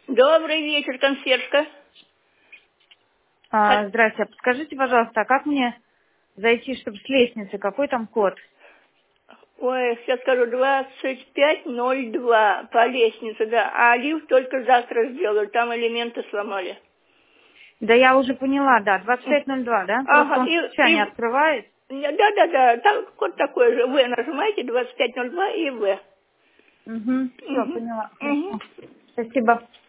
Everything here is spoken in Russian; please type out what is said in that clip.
Добрый вечер, консьержка. Здрасте. Подскажите, пожалуйста, а как мне зайти, чтобы с лестницы? Какой там код? Ой, сейчас скажу, 2502 по лестнице, да. А лифт только завтра сделают, там элементы сломали. Да я уже поняла, да, 2502, да? Просто Ага, он не открывает. да, там код такой же. В нажимаете, 2502 и В. Угу, все, Угу. поняла. Угу. Хорошо. Спасибо.